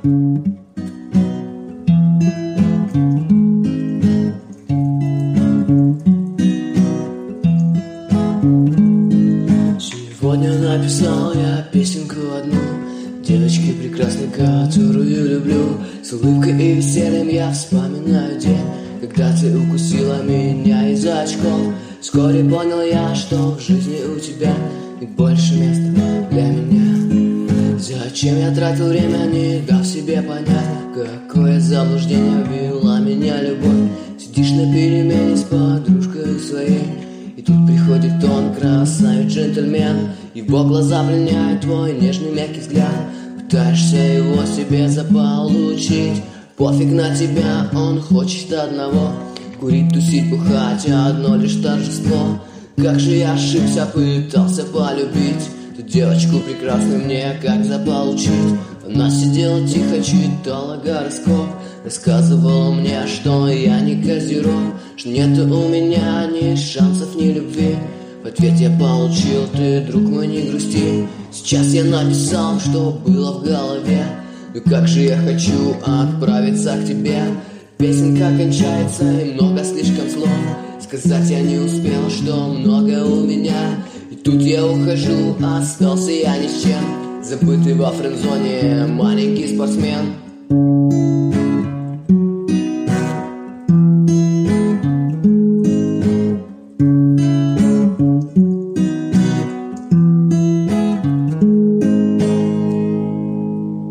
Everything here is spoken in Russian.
Сегодня написал я песенку одну девочке прекрасной, которую люблю. С улыбкой и весельем я вспоминаю день, когда ты укусила меня из-за очков. Вскоре понял я, что в жизни у тебя нет больше места для меня. Зачем я тратил время, не дав себе понять, какое заблуждение ввела меня любовь. Сидишь на перемене с подружкой своей, и тут приходит он, красавец-джентльмен. Его глаза пленяют, твой нежный мягкий взгляд. Пытаешься его себе заполучить. Пофиг на тебя, он хочет одного: курить, тусить, бухать, одно лишь торжество. Как же я ошибся, пытался полюбить ту девочку прекрасную, мне как заполучить. Она сидела тихо, читала гороскоп, рассказывала мне, что я не козерог, что нету у меня ни шансов, ни любви. В ответ я получил: ты, друг мой, не грусти. Сейчас я написал, что было в голове. Ну как же я хочу отправиться к тебе. Песенка кончается, и много слишком слов. Сказать я не успел, что много у меня. И тут я ухожу, остался я ни с чем. Забытый во френдзоне маленький спортсмен.